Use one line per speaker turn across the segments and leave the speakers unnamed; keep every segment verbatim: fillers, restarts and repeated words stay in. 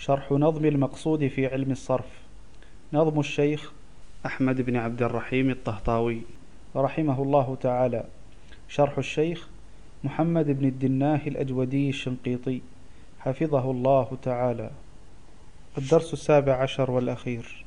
شرح نظم المقصود في علم الصرف. نظم الشيخ أحمد بن عبد الرحيم الطهطاوي رحمه الله تعالى. شرح الشيخ محمد بن الدناه الأجودي الشنقيطي حفظه الله تعالى. الدرس السابع عشر والأخير.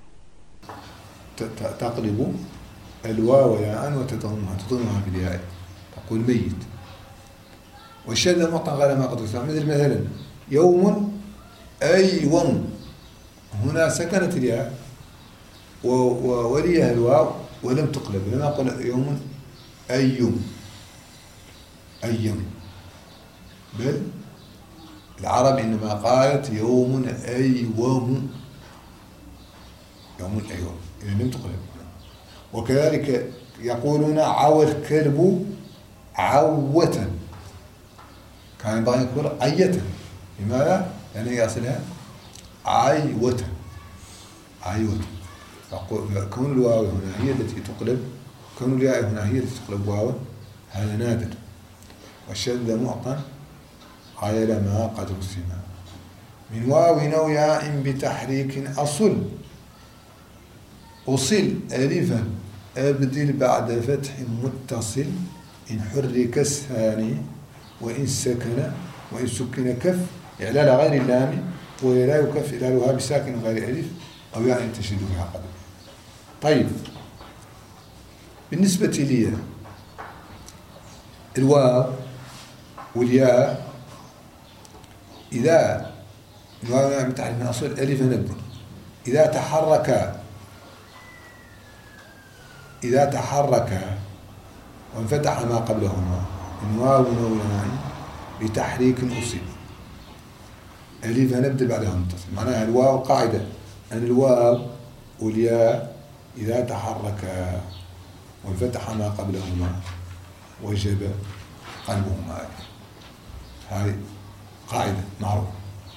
تقلب الواو ياء وتضمها تضمها بالياء، تقول ميت. والشذ معطى غير ما قد يسمى، مثل مثلا يوم أيوم، هنا سكنت الياء وليها الواو ولم تقلب، لم أقل يوم أيوم أيوم، بل العرب إنما قالت يوم أيوم يوم أيوم إذا لم تقلب. وكذلك يقولون عوى الكلب عوة، كان ينبغي أن يقول عية. لماذا؟ لأن هي أصلها عيوة عيوة. كون الواو هنا هي التي تقلب، كون الياء هنا هي التي تقلب واو، هذا نادر. والشذ معطى غير ما قد رسم. من واو أو ياء بتحريك أصل أصل ألفا أبدل بعد فتح متصل، إن حرك الثاني وإن سكن وإن سكن كف إعلال غير اللام، ولا يكف إعلالها بساكن غير ألف أو ياء تشد بها قدر. طيب، بالنسبة لي الواو والياء، إذا الواو متعلق من أصل ألف نبدل، إذا تحرك إذا تحرك وانفتح ما قبلهما من واو أو ياء بتحريك أصل ألف نبدل بعدها متصل. معناها الواو قاعدة أن الواو والياء إذا تحركا وانفتح ما قبلهما وجب قلبهما ألف. هذه قاعدة معروفة.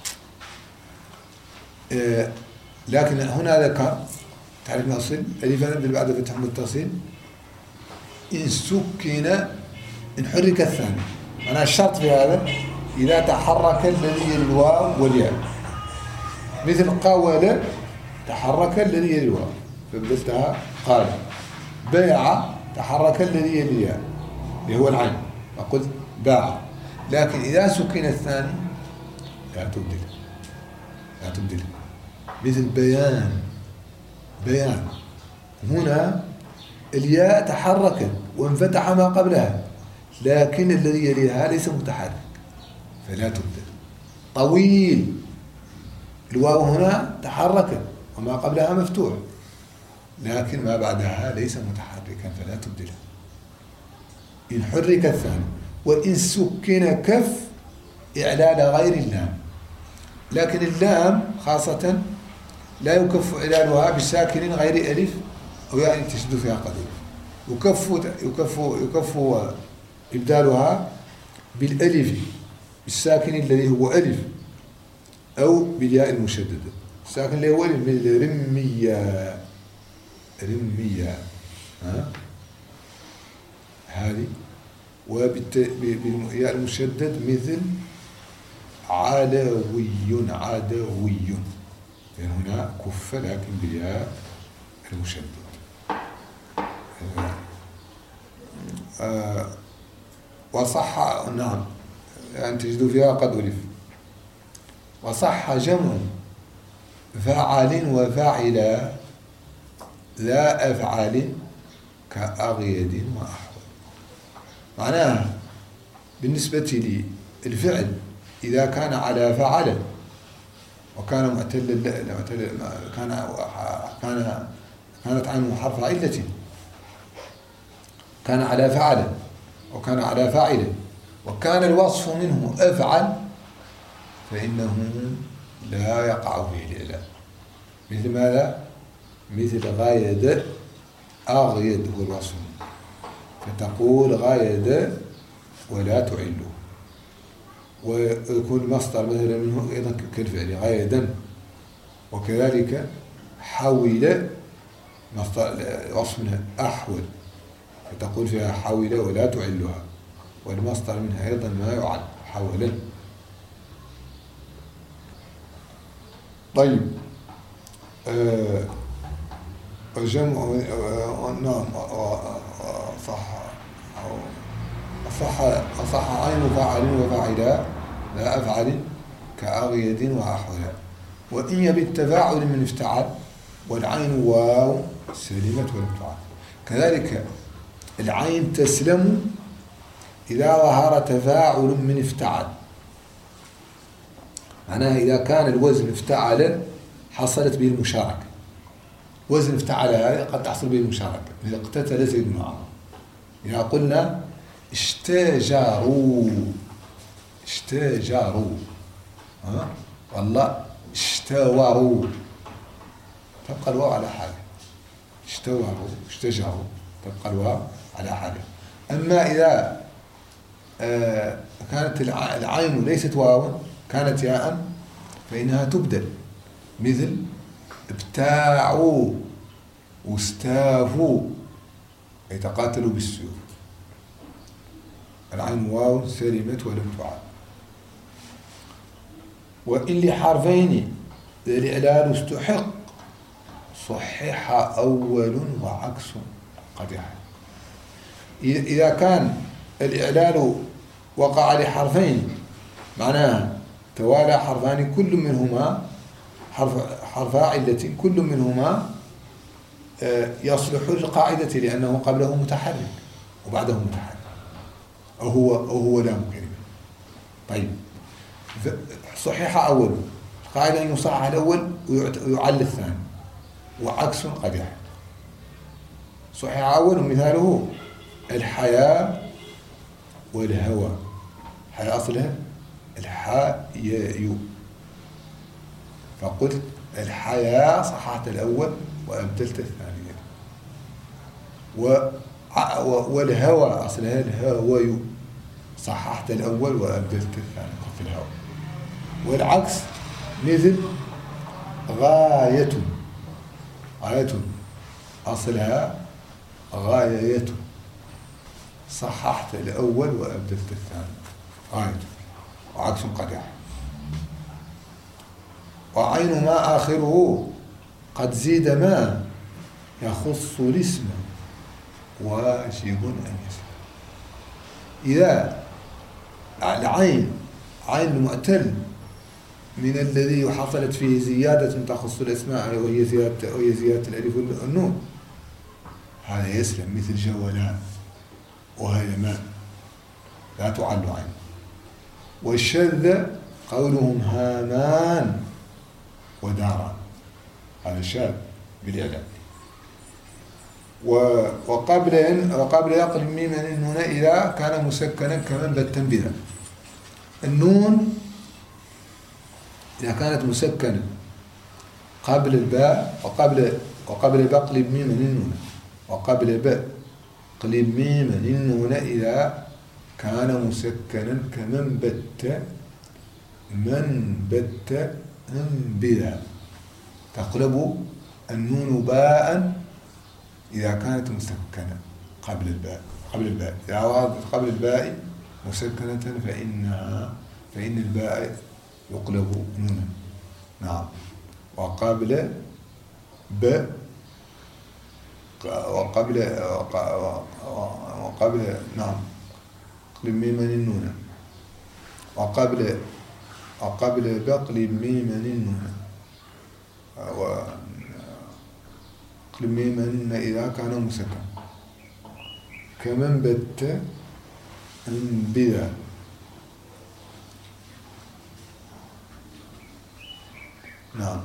آه لكن هنا ذكر تعريف الأصل ألف نبدل بعد فتح متصل إن سكن إن حرك الثاني. معناها الشرط في هذا إذا تحرك الذي يلي الواو والياء، مثل قول تحرك الذي يلي الواو فبدلتها قال. باع تحرك الذي يلي الياء اللي هو العين فقلت باع. لكن إذا سكن الثاني لا تبدل لا تبدل مثل بيان بيان. هنا الياء تحركت وانفتح ما قبلها، لكن الذي يليها ليس متحرك فلا تبدل. طويل الواو هنا تحركت وما قبلها مفتوح، لكن ما بعدها ليس متحركا فلا تبدلها. إن حرك الثاني وإن سكن كف إعلال غير اللام، لكن اللام خاصة لا يكف إعلالها بساكن غير ألف أو يعني تشد فيها قدر. يكف يكف يكف إبدالها بالألف بالساكن الذي هو ألف أو بالياء المشددة. الساكن اللي هو ألف مثل رمية رمية ها هذه، وبالياء المشدد مثل علوي عدوي، لأن هنا كف لكن بالياء المشدد. آه وصح نعم يعني تجد فيها قد ألف. وصح جمع فعل وفعل لا أفعال كأغيد وأحوال. معناها بالنسبة لي الفعل إذا كان على فعل وكان معتل كان كان كانت عنه حرف علة، كان على فعل وكان على فاعل وكان الوصف منه أفعل، فإنه لا يقع فيه الإعلال. مثل ماذا؟ مثل غايد أغيد هو الوصف، فتقول غايد ولا تعله. ويكون المصدر مثلا منه أيضا كالفعل غايدا. وكذلك حول مصدر وصف منها أحول، فتقول فيها حول ولا تعلها، والمصدر منها أيضا ما يعل حولا. طيب آه الجمع آه نعم صح صح صح عين فاعل وفاعلا لا أفعل كأغيد وأحولا. وإن يبي التفاعل من افتعل والعين واو سلمت ولم تعل. كذلك العين تسلم إذا ظهر تفاعل من افتعل، معناها إذا كان الوزن افتعل حصلت به المشاركة. وزن افتعل هذا قد تحصل به المشاركة، إذا اقتتل زيد وعمر. إذا قلنا اشتجروا اشتجروا ها والله اشتوروا تبقى الواو على حاله. اشتوروا اشتجروا تبقى الواو على حاله. أما إذا آه كانت العين ليست واوا كانت ياء فإنها تبدل، مثل ابتاعوا واستافوا يتقاتلوا بالسيوف. العين واو سلمت ولم تعاد. وإن لحرفين الإعلال استحق صحح أول وعكس قدح. إذا كان الإعلال وقع لحرفين معناها توالى حرفان كل منهما حرف حرفا علة كل منهما يصلح للقاعدة لأنه قبله متحرك وبعده متحرك أو هو أو هو لام كلمة. طيب صحيح أول قاعدة أن يصحح الأول ويعل الثاني وعكس قدح. صحيح أول مثاله الحياة والهوى. حياة أصلها الحاء ياء، فقلت الحياة صححت الأول وأبدلت الثانية. والهوى أصلها الهوى صححت الأول وأبدلت الثاني في الهوى. والعكس مثل غاية غاية أصلها غاية صححت الأول وأبدلت الثاني غاية وعكس قدح. وعين ما آخره قد زيد ما يخص الاسم واجب أن يسمع. إذا العين عين المعتل من الذي حصلت فيه زيادة تخص الأسماء وهي زيادة وهي زيادة الألف والنون هذا يسلم، مثل جولان وهيمان لا تعل عين. والشذ قولهم هامان وداران هذا شاذ بالإعلام. وقبل وقبل يقل ميم هنا إذا كان مسكنا كمن بالتنبيه. النون إذا كانت مسكنة قبل الباء وقبل وقبل بقلب ميم النون وقبل باء قلب ميم النون إذا كان مسكنا كمن بت من بت انبذا. تقلب النون باء إذا كانت مسكنة قبل الباء قبل الباء إذا وردت قبل الباء مسكنة فإنها فإن الباء يقلب نونا. نعم. وقبل ب وقبل وقبل نعم قلب ميم النون وقبل وقبل بقلب ميم النون وقلب ميم النون إذا كان مسكن كمن بت انبذا. نعم.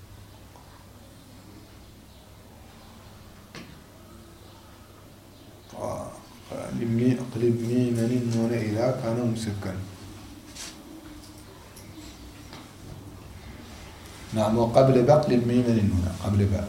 قلب ميم النون إذا كان مسكن. نعم. وقبل بقلب ميم النون قبل باء.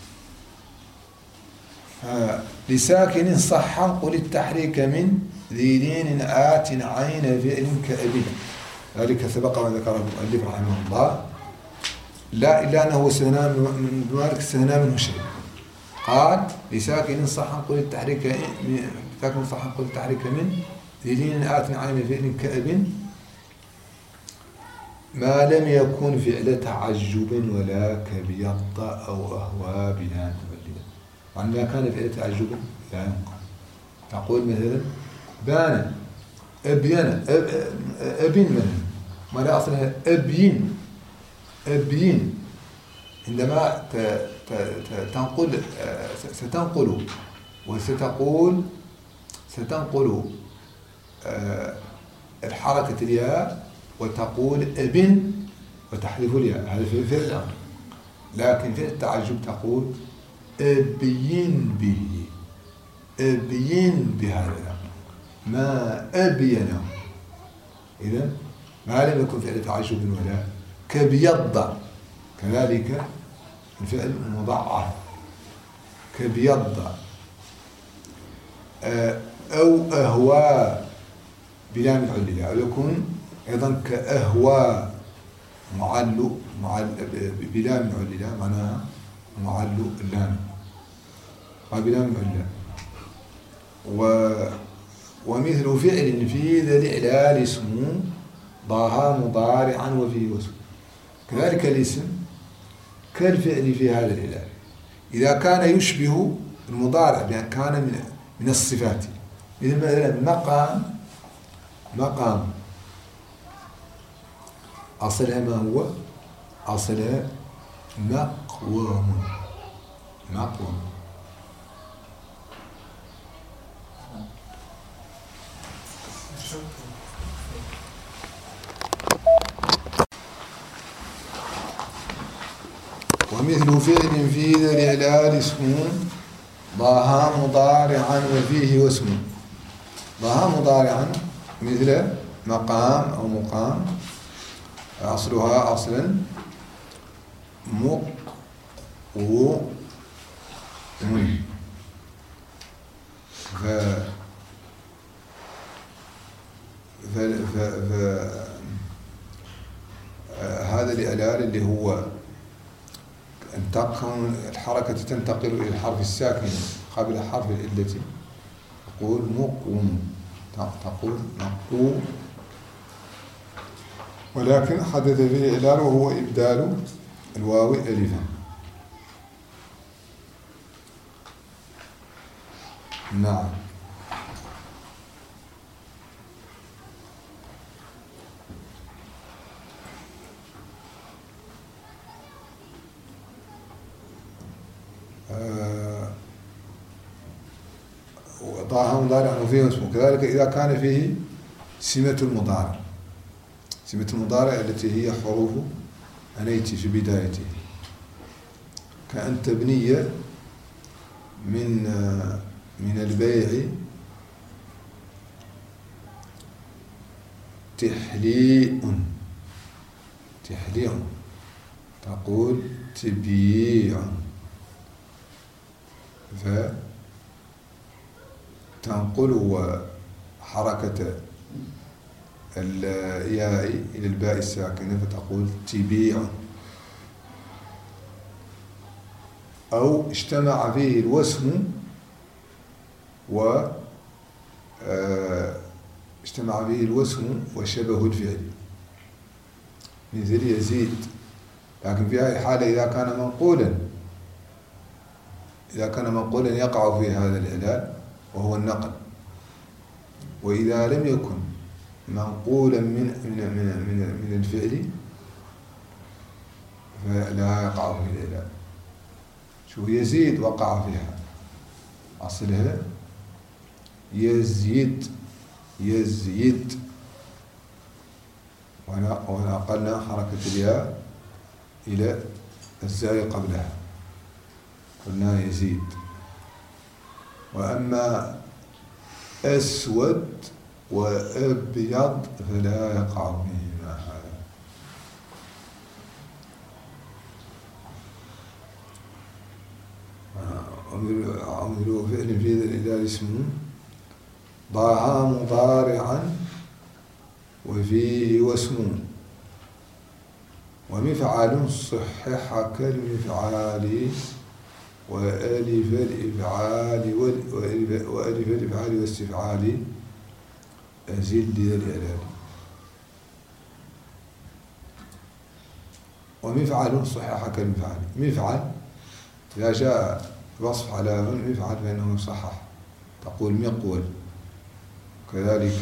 لساكن صح قل التحريك من ذي لين آت عين فعل كأبي. ذلك سبق وذكره المؤلف رحمه الله. لا إلا أنه استثناء من ذلك استثناء منه شيء. قال لساكن صح قل التحريك ساكن صح قل التحريك من ذي لين آت عين فعل كأب. ما لم يكن فعل تعجب ولا كبيض أو أهوى بلا مولدا. وعن ما كان فعل تعجب لا ينقل. تقول مثلا بان أبين أب أبين مثلا ما لا أصلها أبين أبين عندما تنقل ستنقل وستقول ستنقل الحركة الياء وتقول ابن وتحذف الياء، هذا في فعل الأمر. لكن في التعجب تقول أبين به، أبين بهذا الأمر ما أبينه. إذا ما لم يكن فعل تعجب ولا كبيض، كذلك الفعل مضاعف كبيض أو أهوى بلام العلة، أو يكون أيضا كأهوى معل معل بلام العلة معناها معل اللام بلام العلة. و ومثل فعل في ذا الإعلال اسمه ضاها مضارعا وفيه واسم. كذلك الاسم كالفعل في هذا الإعلال إذا كان يشبه المضارع بأن كان من من الصفات، مثل مثلا مقام. مقام أصلها ما هو؟ أصلها مقوم. مقوم ومثل فعل في ذا الإعلال اسمه ضاها مضارعا وفيه واسم. ضاها مضارعا مثل مقام أو مقام، أصلها أصلا مقوم. ف ف ف ف هذا الإعلال اللي هو انتقل الحركة تنتقل إلى الحرف الساكن قبل حرف العلة، تقول مقوم، تقول مقوم. ولكن حدث فيه إعلال وهو إبدال الواو ألفا. نعم. ضاها مضارع وفيه اسمه. كذلك إذا كان فيه سمة المضارع، سمة المضارع التي هي حروف أنيت في بدايته، كأن تبنية من من البيع تحليء. تحليء تقول تبييع، فتنقل حركة الياء إلى الباء الساكنة فتقول تبيع. أو اجتمع فيه الوسم و اجتمع فيه الوسم وشبه الفعل مثل يزيد. لكن في هذه الحالة إذا كان منقولا إذا كان منقولا يقع في هذا الإعلال وهو النقل. وإذا لم يكن منقولا من من من من, من الفعل فلا يقع في الإعلال. شو يزيد وقع فيها، أصلها يزيد يزيد، ونقلنا حركة الياء إلى الزاي قبلها قلنا يزيد. وأما أسود وأبيض فلا يقع فيهما هذا. عملوا فعل في ذا الإعلال اسمه ضاها مضارعا وفيه واسم. ومفعال صحح كالمفعال وألف الإفعال وألف الإفعال واستفعال أزيد ذا الإعلال. ومفعل صحح كالمفعل. مفعل إذا جاء وصف على مفعل فإنه يصحح، تقول مقول. كذلك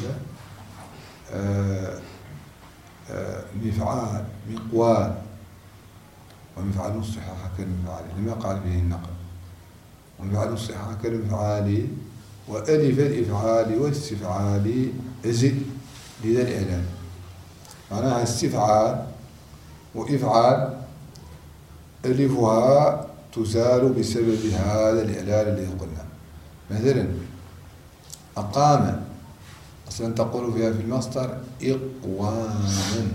آه آه مفعال مقوال، ومفعل صحح كالمفعال لما قال به النقل. ومفعل صحح كالمفعال وألف الإفعال والاستفعال أزد لذا الإعلان. معناها استفعال وإفعال ألفها تزال بسبب هذا الإعلان الذي قلنا. مثلا أقام أصلا تقول فيها في المصدر إقواما،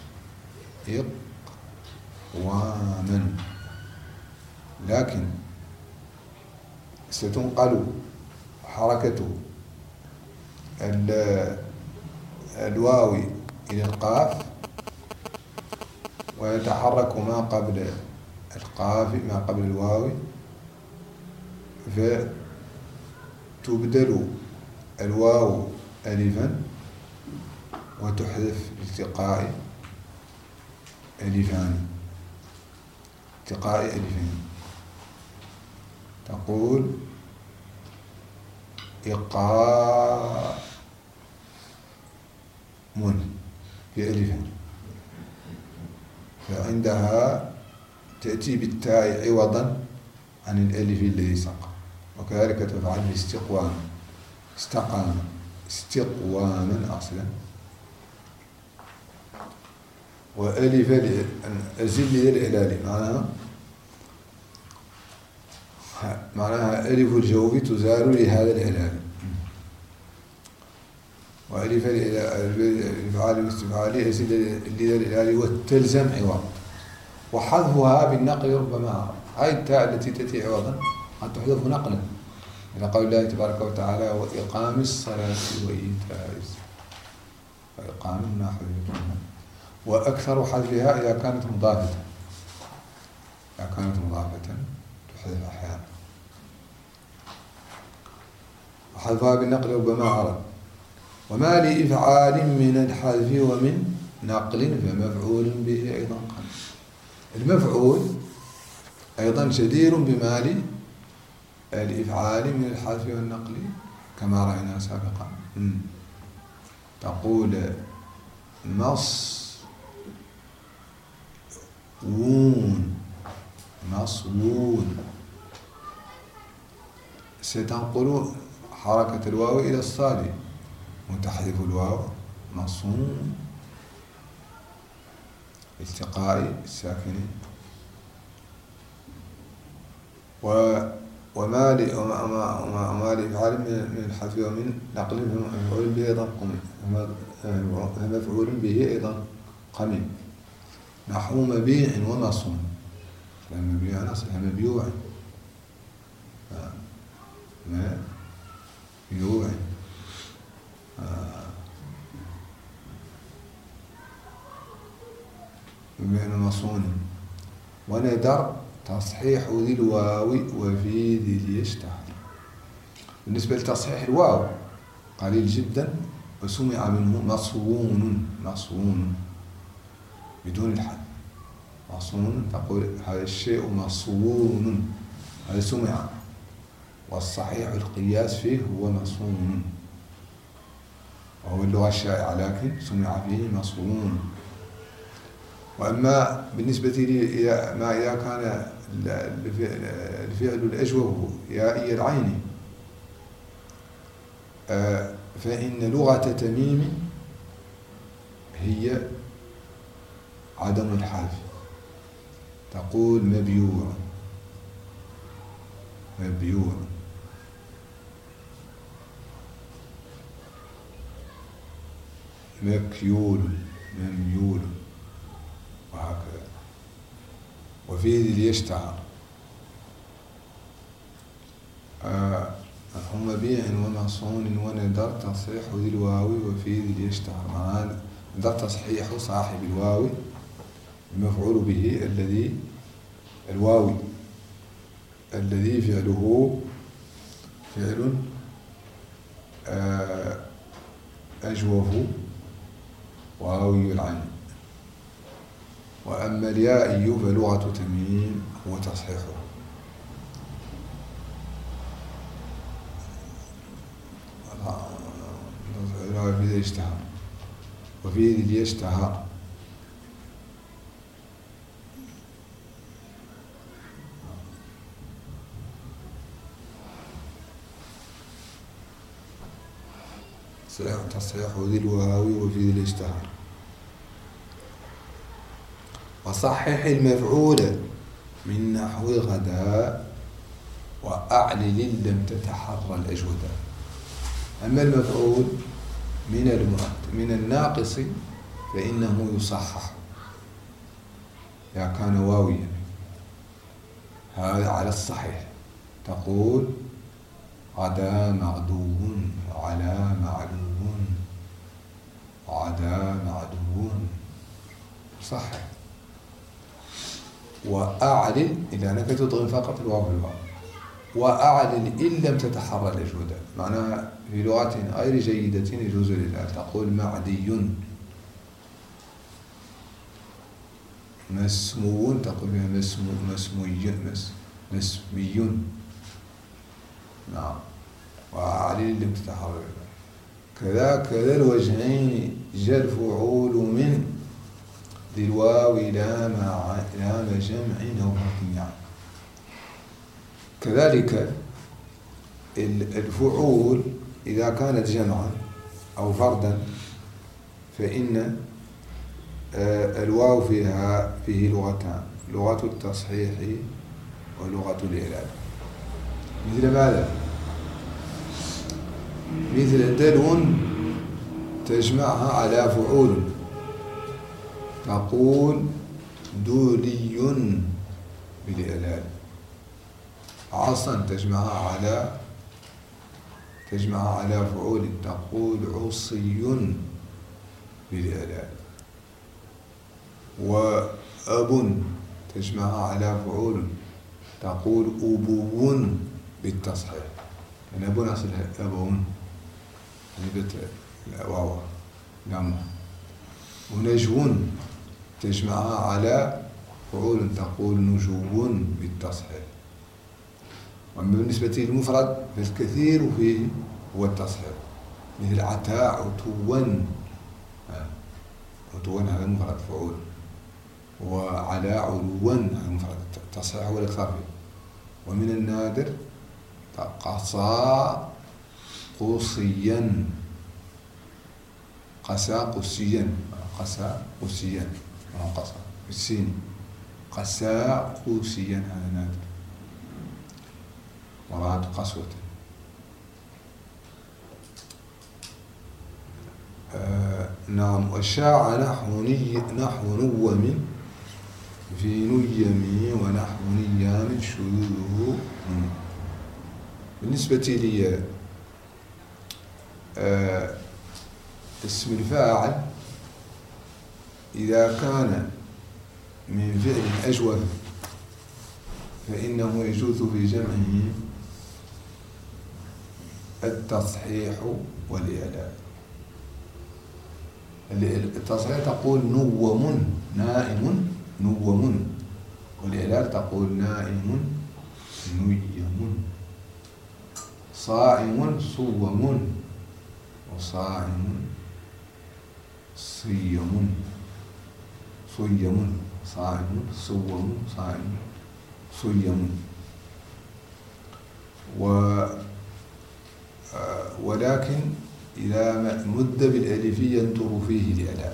إقواما، لكن ستنقل حركة الواو إلى القاف ويتحرك ما قبل القاف ما قبل الواو، فتبدل الواو ألفا وتحذف التقاء ألفان، التقاء ألفين. تقول إقام بألفين، فعندها تأتي بالتاء عوضا عن الألف الذي سبق. وكذلك تفعل باستقوام، استقام استقواما أصلا. وألف أزل للإعلال معناها معناها ألف الجوف تزال لهذا الإعلال. وألف الإفعال والاستفعال أزل لذا الإعلال وتلزم عوض. وحذفها بالنقل ربما هاي التاء التي تأتي عوضا قد تحذف نقلا إلى قول الله تبارك وتعالى وإقام الصلاة وإيتاء الزكاة، وإقام النحو. وأكثر حذفها إذا كانت مضافة، إذا كانت مضافة تحذف أحيانا. وحذفها بالنقل ربما عرض. وما لإفعال من الحذف ومن نقل فمفعول به أيضا قل. المفعول أيضا جدير بمال الإفعال من الحذف والنقل كما رأينا سابقا. تقول مصوون، مصوون، ستنقل حركة الواو إلى الصاد وتحذف الواو مصون، التقاء الساكنين. وما لإفعال من الحذف ومن نقل فمفعول به أيضا قمي، فمفعول به أيضا قمي. نحو مبيع ومصون، مبيع أصلها مبيوع، مبيوع. مبيع ومصون. وندر تصحيح ذي الواو وفي ذي اليشتهر. بالنسبة لتصحيح الواو قليل جدا وسمع منه مصون، مصون بدون الحد. مصون تقول هذا الشيء مصون، هذا سمع. والصحيح القياس فيه هو مصون، وهو اللغة الشائعة لكن سمع فيه مصون. وأما بالنسبة لي ما إذا كان الفعل الأجوف يائي العين فإن لغة تميم هي عدم الحذف. تقول مبيوع، مبيوع، مكيول، مميول، وهكذا. وفي ذي ليشتهر نحو مبيع ومصون وندر تصحيح ذي الواو وفي ذي ليشتهر. معناه ندر تصحيح صاحب الواو المفعول به الذي الواوي الذي فعله فعل أجوف واوي العين. وأما اليائي فلغة تميم هو تصحيحه. وفي ذي اشتهر وفي ذي اشتهر صحيح تصحيح ذي الواوي وفي ذي اشتهر. وصحح المفعول من نحو غدا وأعلل لم تتحرى الأجودا. أما المفعول من من الناقص فإنه يصحح إذا كان واويا، هذا على الصحيح. تقول غدا مغدو على معلوم غدا معدو، صحيح. وأعلل إذا أنك تضغم فقط الواو في الواو. وأعلل إن لم تتحرى الأجودة، معناها في لغة غير جيدة يجوز للآل. تقول معدي مسمو، تقول بها مسمو مسموي مس مسمي، نعم. وأعلل لم تتحرى الأجودة. كذا كذا الوجهين جاء الفعول من ذي الواو لام لام جمع أو فرد. كذلك الفعول إذا كانت جمعا أو فردا فإن الواو فيها فيه لغتان، لغة التصحيح ولغة الإعلال. مثل ماذا؟ مثل دلو تجمعها على فعول، تقول دولي بالإعلال. عصا تجمعها على تجمعها على فعول، تقول عصي بالإعلال. وأب تجمعها على فعول، تقول أبو بالتصحيح، يعني أبو أصلها أبو هذه الواو نعم. ونجو تجمعها على فعول، تقول نجو بالتصحيح. وأما بالنسبة للمفرد فالكثير فيه هو التصحيح، مثل عتاء عتوا، عتوا هذا مفرد فعول، وعلى علوا هذا مفرد التصحيح هو الأكثر فيه. ومن النادر قصا قصيا، قسا قسيا، قسا قسيا قسا بالسين، قسا قوسيا هذا نادر، مراد قسوة. آه نعم. وشاع نحو نحو نوم في نيم ونحو نيام شذوذه. بالنسبة لي آه اسم الفاعل إذا كان من فعل أجوف فإنه يجوز في جمعه التصحيح والإعلال. التصحيح تقول نوم نائم نوم، والإعلال تقول نائم نيم، صائم صوم، وصائم صيم صيم، صائم صوم صائم صيم. و ولكن إذا مد بالألف ينطر فيه الإعلال،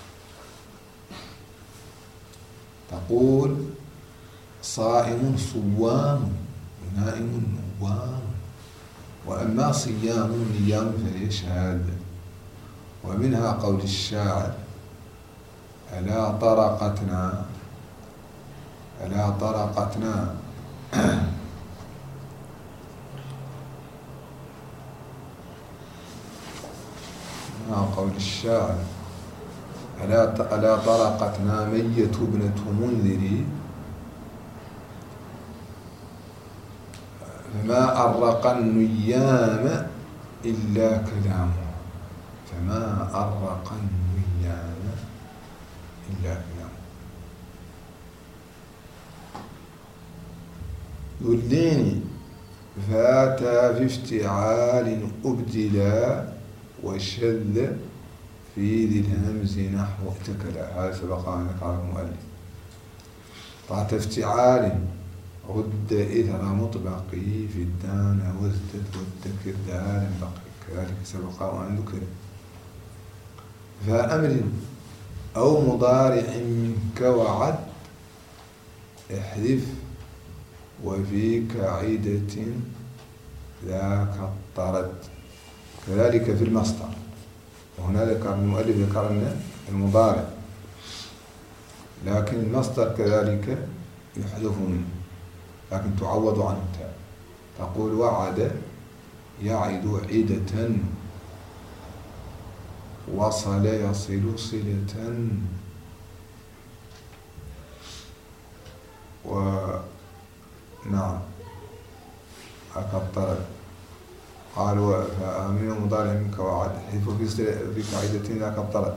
تقول صائم صوام نائم نوام. وأما صيام نيام فهي شهادة. ومنها قول الشاعر ألا طرقتنا ألا طرقتنا قول الشاعر ألا ألا طرقتنا مية ابنة منذري فما أرق النيام إلا كلامه، فما أرق النيام إلا كلامه. يقول فاتا في افتعال أبدلا وشذ في ذي الهمز نحو اتكلا. هذا سبق أن ذكره المؤلف. طاعة افتعال رد إثر مطبقي في الدان وازدد والتكر دالا بقي، كذلك سبق أن ذكر. فأمر أو مضارع منك وعد احذف وفي كعيدة ذاك الطرد. كذلك في المصدر، وهنا ذكر المؤلف ذكر لنا المضارع، لكن المصدر كذلك يحذف منه، لكن تعوض عنه تاء. تقول وعد يعد عدة، وصل يصل صلة، ونعم هكا الطرد. قالوا فأمين مضارع منك وعد حيث في قاعدتين ذاك الطرد.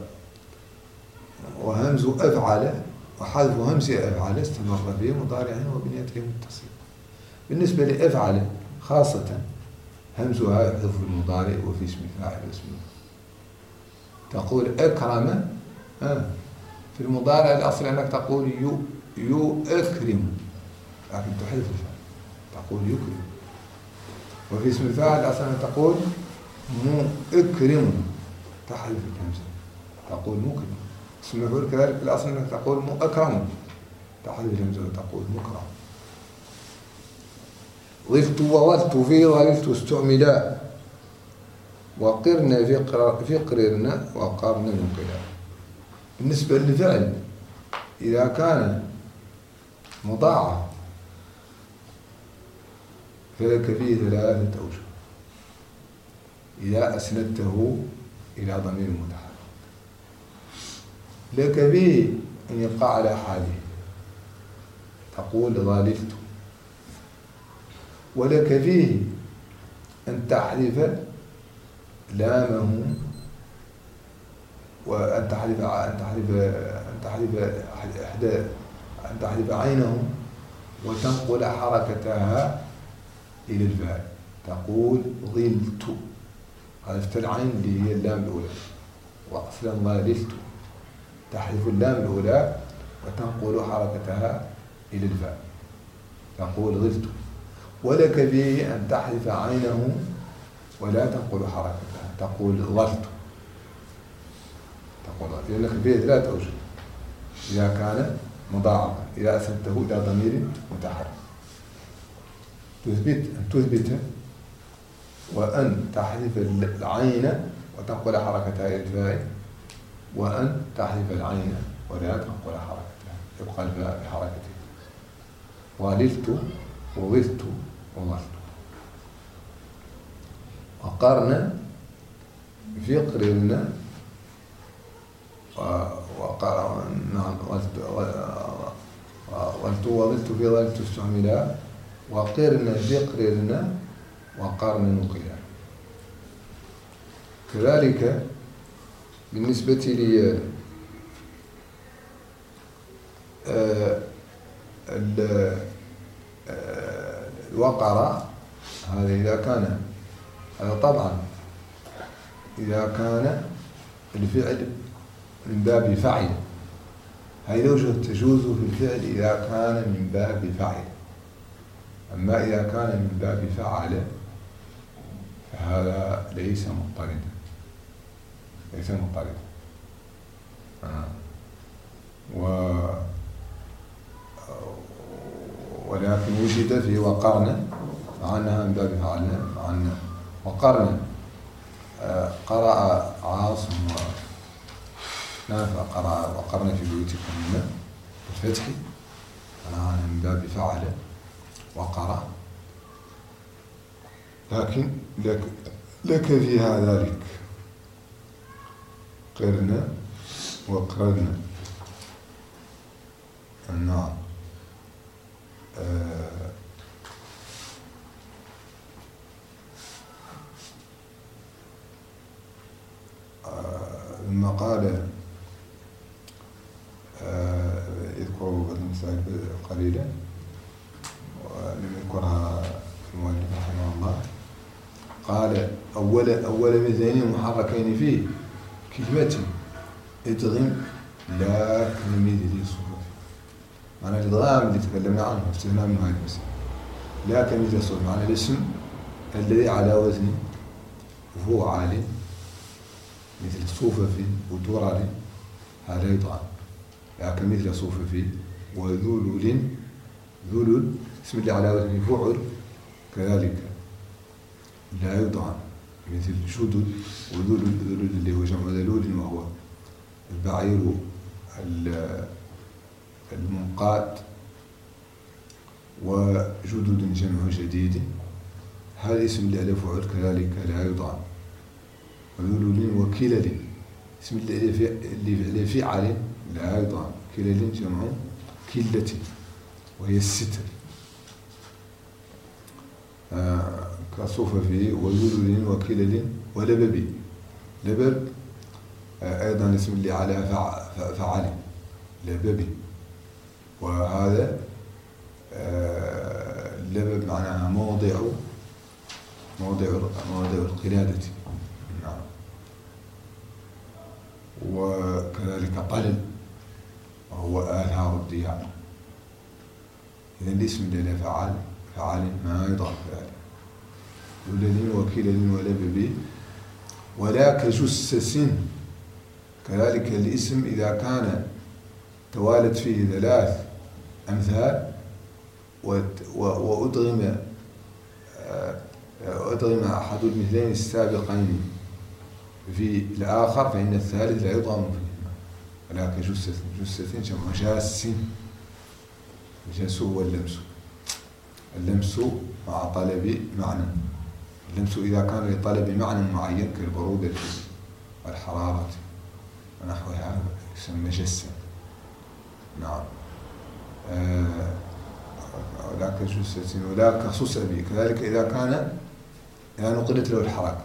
وهمز أفعل وحذف همز أفعل استمر به مضارع وبنيته متصل. بالنسبة لأفعل خاصة همزها يحذف في المضارع وفي اسم الفاعل واسمه. تقول أكرم في المضارع الأصل أنك تقول يو يو أكرم، لكن تحذف الفعل تقول يكرم. وفي اسم الفاعل الأصل أنك تقول مو أكرم، تحذف الهمزة تقول مكرم. اسم المفعول كذلك الأصل أنك تقول مو أكرم، تحذف الهمزة وتقول مكرم. ضفت ووضت في ضللت استعملا، وقرن في قررن وقرن نقلا. بالنسبة للفعل إذا كان مضاعف فلك فيه ثلاثة أوجه إذا أسندته إلى ضمير متحرك. لك فيه أن يبقى على حاله تقول ضللت، ولك فيه أن تحذف لامه وأن تحذف أن تحذف أن تحذف إحدى أن تحذف عينه وتنقل حركتها إلى الفاء تقول ظلت. حذفت العين اللي هي اللام الأولى، وأصلا ظللت تحذف اللام الأولى وتنقل حركتها إلى الفاء تقول ظلت. ولك فيه أن تحذف عينه ولا تنقل حركتها تقول ظلت. تقول ظلت لأنك فيه ثلاثة أوجه إذا كان مضاعفا إذا أسندته إلى ضمير متحرك. تثبت أن تثبت وأن تحذف العين وتنقل حركتها إلى الفاء، وأن تحذف العين ولا تنقل حركتها يبقى الفاء بحركته. ظللت وظلت وظلت. وقرن في قررنا وقرن نعم ظلت وظلت في ظلت استعملا، وقرن في قررنا وقرن نقلا. كذلك بالنسبة لي الوقر هذا إذا كان هذا طبعا إذا كان الفعل من باب فعل، هذه الوجه تجوز في الفعل إذا كان من باب فعل. أما إذا كان من باب فعل فهذا ليس مضطردا ليس مضطردا آه. و ولكن وجد في وقرن مع أنها من باب فعل مع أن وقرن آه قرأ عاصم ونافع قرأ وقرن في بيوتكم بالفتح مع أنها من باب فعل وقرأ، لكن لك, لك فيها ذلك قرن وقرن. نعم آه ثم قال آه يذكر المسائل قليلا لم يذكرها المؤلف رحمه الله. قال أول أول مثلين محركين فيه كلمة ادغم لا كمثل صفة. معنى الإدغام اللي تكلمنا عنه استثناء من هذه المسألة. لا كمثل صفة، معنى الاسم الذي على وزن فعال مثل صوفة ودرر، هذا يدغم. لا كمثل صوفة وذلل، ذلل اسم اللي على وزن فعل كذلك لا يدغم، مثل شدد وذلل، ذلل اللي هو جمع ذلول وهو البعير المنقاد، وجدد جمع جديد، هذا اسم اللي على فعل كذلك لا يدغم. وذلل وكلل اسم اللي على فعل لا يدغم، كلل جمع كلة وهي الستر. آه كصفف وذلل وكلل ولبب، لبب آه أيضا اسم اللي على فعل لبب، وهذا آه لبب معناها موضع موضع موضع القلادة. نعم. وكذلك قلل وهو آثار الديار. إذا الاسم اللي فعل فعل ما يضاف ذلك. ذلل وكلل ولبب. ولا كجسس، كذلك الاسم إذا كان توالت فيه ثلاث أمثال وأدغم أدغم أحد المثلين السابقين في الآخر فإن الثالث لا يضغم فيهما. ولا كجسس، جسس جمع جاس، الجاس هو اللمس، اللمس مع طلب معنى. اللمس إذا كان لطلب معنى معين كالبرودة والحرارة ونحوها يسمى جسا. نعم. آه ولا كجسس ولا كخصوص أبي، كذلك إذا كان إذا نقلت له الحركة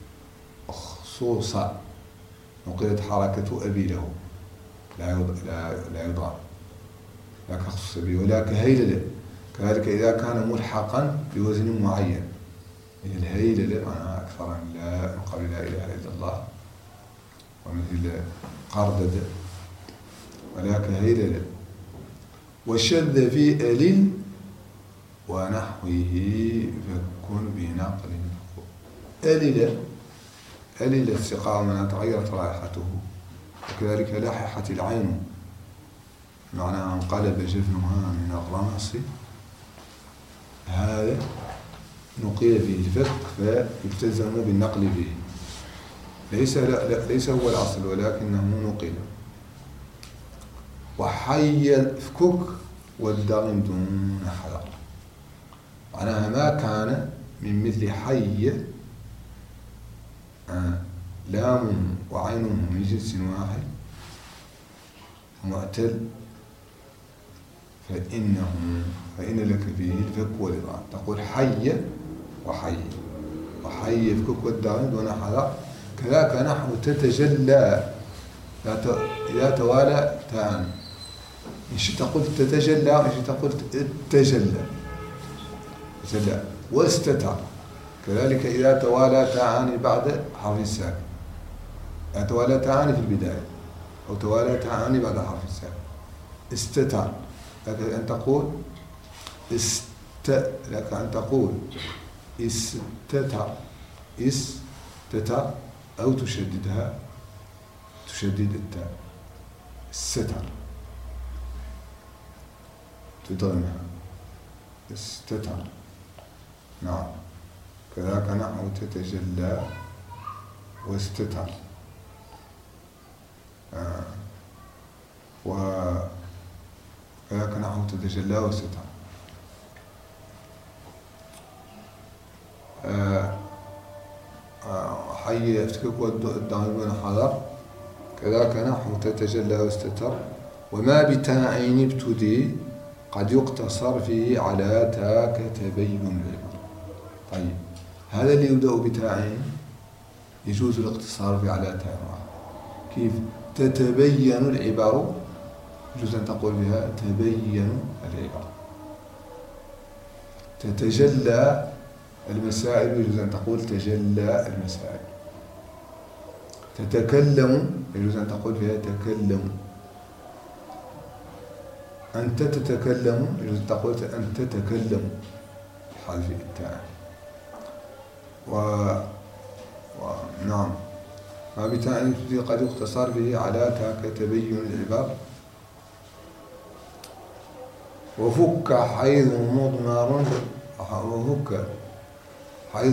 خصوصا، نقلت حركة أبي له لا لا لا يضع، لا كخصوص أبي. ولا كهيللة، كذلك إذا كان ملحقا بوزن معين، مثل الهيللة معناها أكثر من لا من قبل لا إله إلا الله، ومثل قردد. ولا كهيللة. وشذ في ألل ونحوه فكن بنقل. ألل ألل السقاء من تغيرت رائحته، وكذلك لححت العين معناها انقلب جفنها من الرمص، هذا نقل فيه الفك فيلتزم بالنقل فيه، ليس لا لا ليس هو الأصل ولكنه نقل. وحي الفكك والدغم دون حذر، معناها ما كان من مثل حي آه لام وعين من جنس واحد معتل فإنه فإن لك فيه الفك والإضغام. تقول حي وحي، وحي الفكك والدغم دون حذر. كذاك نحو تتجلى إذا توالى تان، إن شئت قلت تتجلى وإن شئت قلت اتجلى تجلى. واستتر كذلك إذا توالى تان بعد حرف الساكن، إذا توالى تان في البداية أو توالى تان بعد حرف الساكن. استتر لك أن تقول است لك أن تقول استتر استتر أو تشددها، تشدد التاء الستر تضغمها استتر. نعم. كذاك نحو تتجلى واستتر. آه. وكذاك نحو تتجلى واستتر. آه. آه. حي يفتكك والدغم حذر. كذاك نحو تتجلى واستتر. وما بتاعين ابتدي قد يقتصر فيه على تاك تبين العبر. طيب هذا اللي يبدأ بتاعين يجوز الاقتصار فيه على تاء واحد. كيف؟ تتبين العبر، يجوز أن تقول بها تبين العبر. تتجلى المسائل يجوز أن تقول تجلى المسائل. تتكلم يجوز أن تقول فيها تكلم. أنت تتكلم يجوز أن تقول أنت تتكلم بحذف التاء. و... و... نعم ما بتاء قد يختصر به على تاء كتبين العبر. وفك حيث مضمر وفك حيث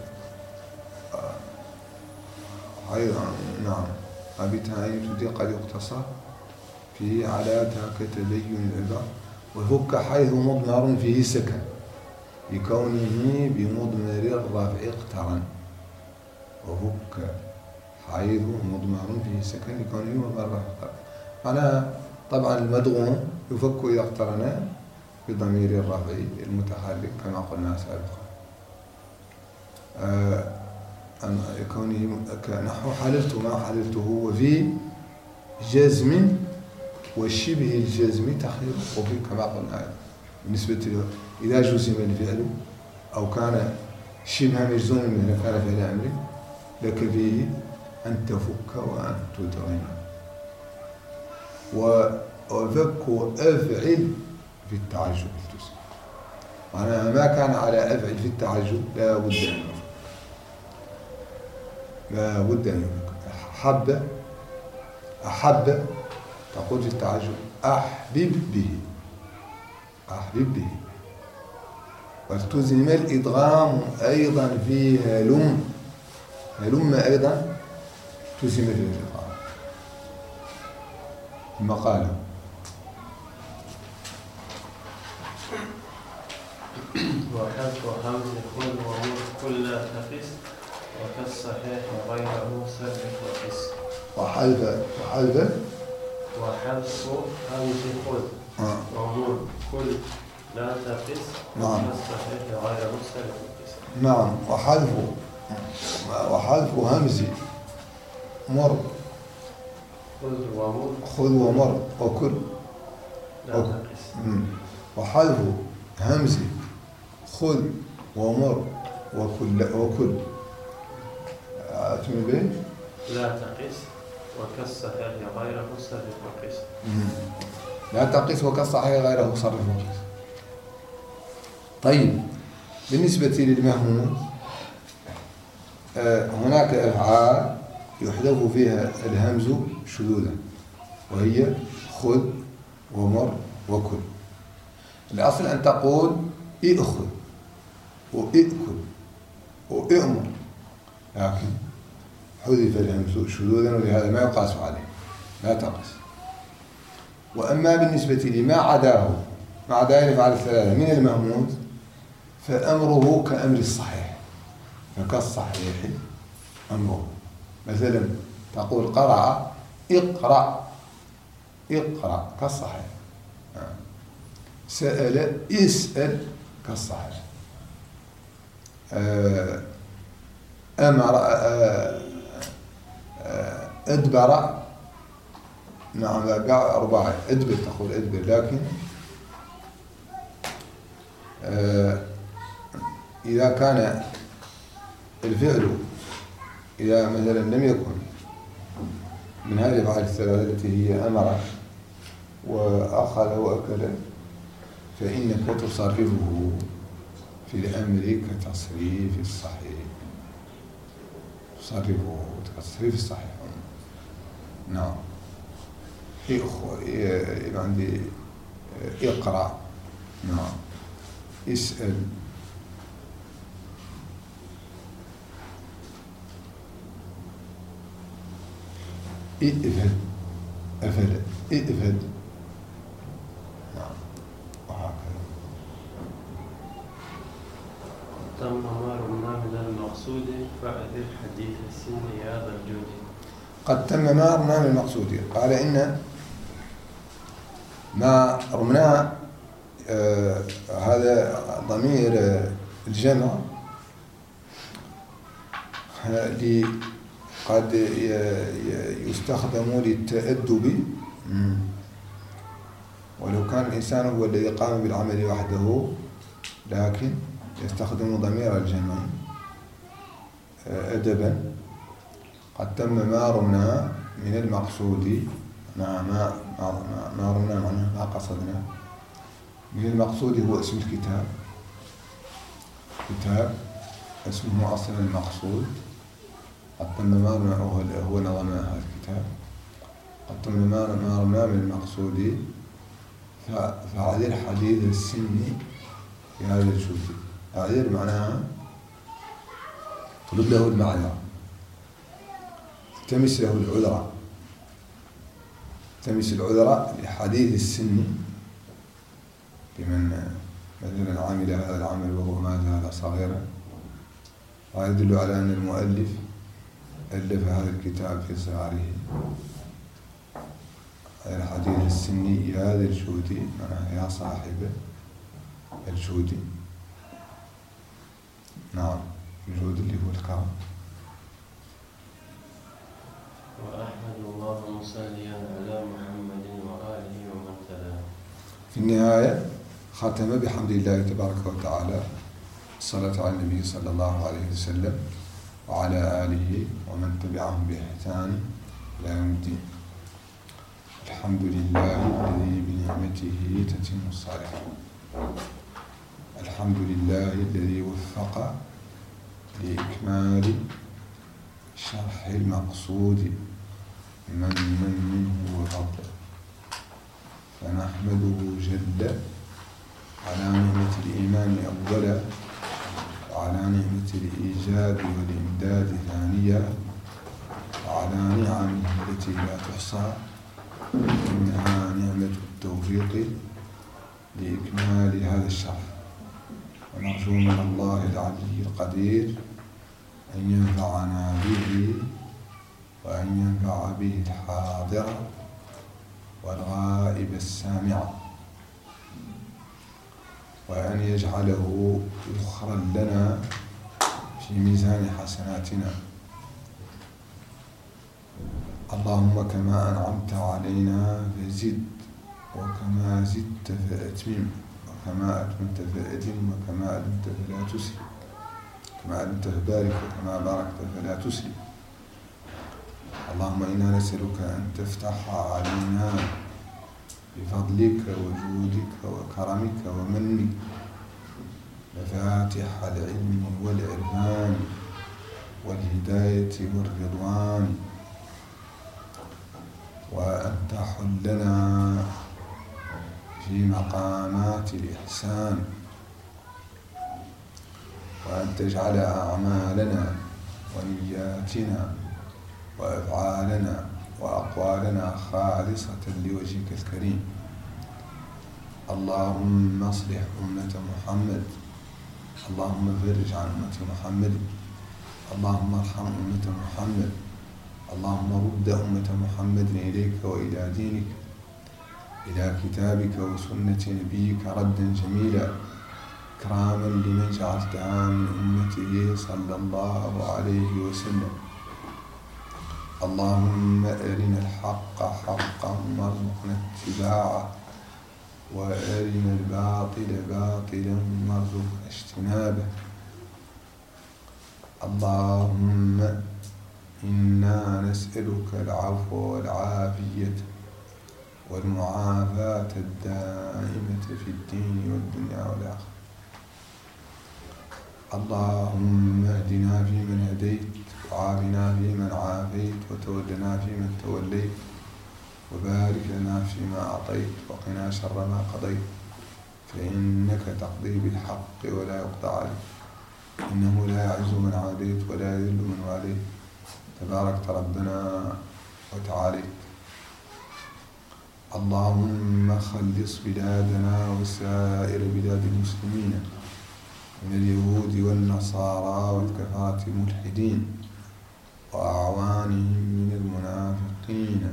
حيث نعم ما بتاء قد يختصر فيه على تاء كتبين العبر. وفك حيث مضمر فيه سكن لكونه بمضمر الرفع اقترن. وفك حيث مضمر فيه سكن لكونه بمضمر الرفع اقترن. معناها طبعا المدغوم يفك إذا اقترن بضمير الرفع المتحرك كما قلنا سابقا. آه كونه نحو حللت ما حللته. وفي جزم وشبه الجزم تخير وفي كما قلنا بالنسبة له إذا جزم الفعل أو كان شبه مجزوم منه كان فعل أمر لك فيه أن تفك وأن تدغم. وفك أفعل في التعجب الجزم معناها ما كان على أفعل في التعجب لا بد أن يفك لا بد أن يفك. أحب أحب تقول في التعجب أحبب به أحبب به. والتزم الإدغام أيضا في هلم هلم أيضا تزم في الإدغام المقالة.
وحذف همز كل ومر كل تقص وكالصحيح غيره سبح وقس.
وحذف وحذف
وحذف همز خذ ومر كل لا تقص وكالصحيح غيره سبح وقس.
نعم. وحذف وحذف همز مر
خذ ومر
خذ ومر وكل
لا تقص.
وحذف همز خذ ومر وكل وكل أتم به
لا تقص وكالصحيح غيره صرف وقس.
لا تقص وكالصحيح غيره صرف وقس. طيب بالنسبة للمهموم هناك أفعال يحذف فيها الهمز شذوذا وهي خذ ومر وكل. الأصل أن تقول ائخذ وائكل وائمر لكن حذف الهمز شذوذا ولهذا ما يقاس عليه لا تقص. وأما بالنسبة لما عداه ما عدا الأفعال الثلاثة من المهموز فأمره كأمر الصحيح فكالصحيح أمره. مثلا تقول قرأ اقرأ اقرأ كالصحيح. سأل اسأل كالصحيح. أمر أدبر نعم أربعة أدبر تقول أدبر لكن إذا كان الفعل إذا مثلا لم يكن من هذه الأفعال الثلاثة التي هي أمر وأخذ وأكل فإنك تصرفه في الأمر كتصريف الصحيح تصرفه كتصريف الصحيح. نعم. عندي اقرأ نعم اسأل ائفل أفل ائفل نعم وهكذا.
تم ما رمنا من المقصود فأذر حديث السن هذا الجود.
قد تم ما رمنا من المقصود. قال إن ما رمنا آه هذا ضمير آه الجمع قد يستخدم للتأدب ولو كان الإنسان هو الذي قام بالعمل وحده لكن يستخدم ضمير الجمع أدبا. قد تم ما رمنا من المقصود، ما ما ما رمنا معناه ما قصدنا. من المقصود هو اسم الكتاب، كتاب اسمه أصلا المقصود. قد تم ما رمنا هو نظم هذا الكتاب. قد تم ما رمنا من المقصود فعذر حديث السن في هذا الشوط. عذر معناها طلب له المعذرة، التمس له العذر، التمس العذر لحديث السن لمن مثلا عمل هذا العمل وهو ما زال صغيرا. وهذا يدل على أن المؤلف ألف هذا الكتاب في صغره. غير حديث السن يا ذا الجود، معناها يا صاحب الجود. نعم، الجود اللي هو الكرم.
وأحمد الله مصليا على محمد وآله ومن تلاه.
في النهاية ختم بحمد الله تبارك وتعالى، الصلاة على النبي صلى الله عليه وسلم وعلى آله ومن تبعهم بإحسان إلى يوم الدين. الحمد لله الذي بنعمته تتم الصالحات. الحمد لله الذي وفق لإكمال شرح المقصود من من منه وفضل. فنحمده جل على نعمة الإيمان أولا، وعلى نعمة الإيجاد والإمداد ثانيا، وعلى نعمه التي لا تحصى، إنها نعمة التوفيق لإكمال هذا الشرح. ونرجو من الله العلي القدير أن ينفعنا به، وأن ينفع به الحاضر والغائب السامع، وأن يجعله ذخرا لنا في ميزان حسناتنا. اللهم كما أنعمت علينا فزد، وكما زدت فأتمم، وكما أتممت فأدم، وكما أدمت فلا تسل، كما أدمت فبارك، وكما باركت فلا تسل. اللهم إنا نسألك أن تفتح علينا بفضلك وجودك وكرمك ومنك مفاتح العلم والعرفان والهداية والرضوان، وأن تحلنا في مقامات الإحسان، وأن تجعل أعمالنا ونياتنا وأفعالنا وأقوالنا خالصة لوجهك الكريم. اللهم اصلح أمة محمد، اللهم فرج عن أمة محمد، اللهم ارحم أمة محمد، اللهم رد أمة محمد إليك وإلى دينك، إلى كتابك وسنة نبيك ردا جميلا، إكراما لمن جعلتها من أمته صلى الله عليه وسلم. اللهم أرنا الحق حقا وارزقنا اتباعه، وأرنا الباطل باطلا وارزقنا اجتنابه. اللهم إنا نسألك العفو والعافية والمعافاة الدائمة في الدين والدنيا والآخرة. اللهم اهدنا فيمن هديت، وعافنا فيمن عافيت، وتولنا فيمن توليت، وبارك لنا فيما أعطيت، وقنا شر ما قضيت، فإنك تقضي بالحق ولا يقضى عليك، إنه لا يعز من عاديت ولا يذل من واليت، تباركت ربنا وتعاليت. اللهم خلص بلادنا وسائر بلاد المسلمين من اليهود والنصارى والكفرة الملحدين وأعوانهم من المنافقين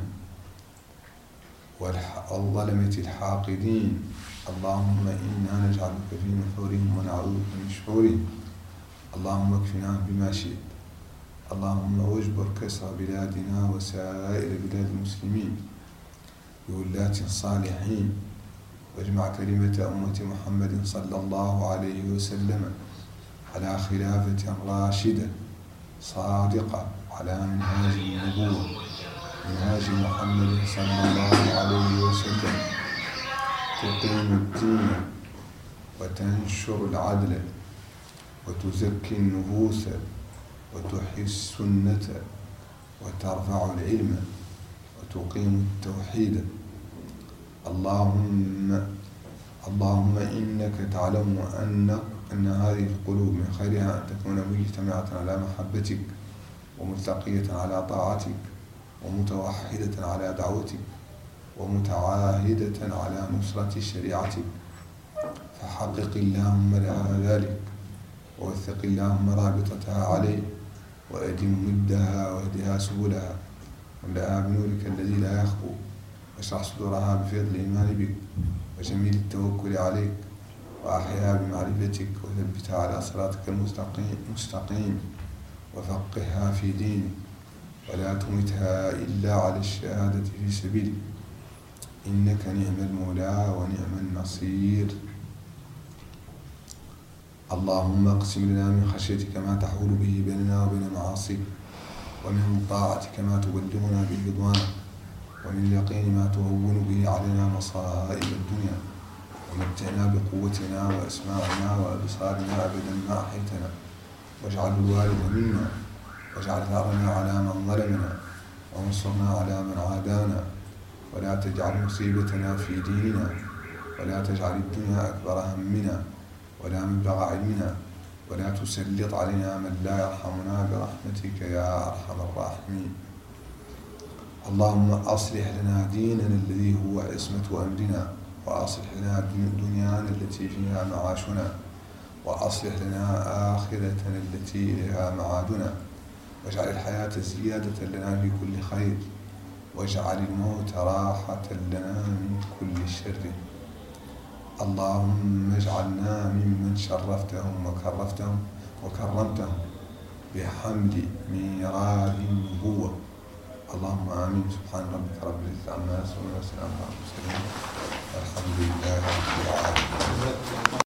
والظلمة الحاقدين. اللهم إنا نجعلك في نحورهم ونعوذ بك من شرورهم. اللهم اكفنا بما شئت. اللهم واجبر كسر بلادنا وسائر بلاد المسلمين بولاة صالحين واجمع كلمة أمة محمد صلى الله عليه وسلم على خلافة راشدة صادقة على منهاج النبوة منهاج محمد صلى الله عليه وسلم، تقيم الدين وتنشر العدل وتزكي النفوس وتحيي السنة وترفع العلم وتقيم التوحيد. اللهم اللهم إنك تعلم أن أن هذه القلوب من خيرها أن تكون مجتمعة على محبتك وملتقية على طاعتك ومتوحدة على دعوتك ومتعاهدة على نصرة شريعتك، فحقق اللهم لها ذلك ووثق اللهم رابطتها عليه وأدم مدها واهدها سبلها واملأها بنورك الذي لا يخبو واشرح صدورها بفيض الإيمان بك وجميل التوكل عليك وأحيها بمعرفتك وثبتها على صراطك المستقيم وفقهها في دينك ولا تمتها إلا على الشهادة في سبيلك إنك نعم المولى ونعم النصير. اللهم اقسم لنا من خشيتك ما تحول به بيننا وبين معاصيك ومن طاعتك ما تبلغنا به رضوانك ومن اليقين ما تهون به علينا مصائب الدنيا ومتعنا بقوتنا وأسماعنا وأبصارنا أبدا ما أحيتنا واجعل الوالد منا واجعل ثأرنا على من ظلمنا وانصرنا على من عادانا ولا تجعل مصيبتنا في ديننا ولا تجعل الدنيا أكبر همنا ولا مبلغ علمنا ولا تسلط علينا من لا يرحمنا برحمتك يا أرحم الراحمين. اللهم أصلح لنا ديننا الذي هو عصمة أمرنا وأصلح لنا دنيانا التي فيها معاشنا وأصلح لنا آخرتنا التي إليها معادنا واجعل الحياة زيادة لنا في كل خير واجعل الموت راحة لنا من كل شر. اللهم اجعلنا ممن شرفتهم وكرفتهم وكرمتهم بحمد ميراث النبوة. اللهم آمين. سبحان ربك رب العزة عما يصفون وسلام على المرسلين والحمد لله رب العالمين.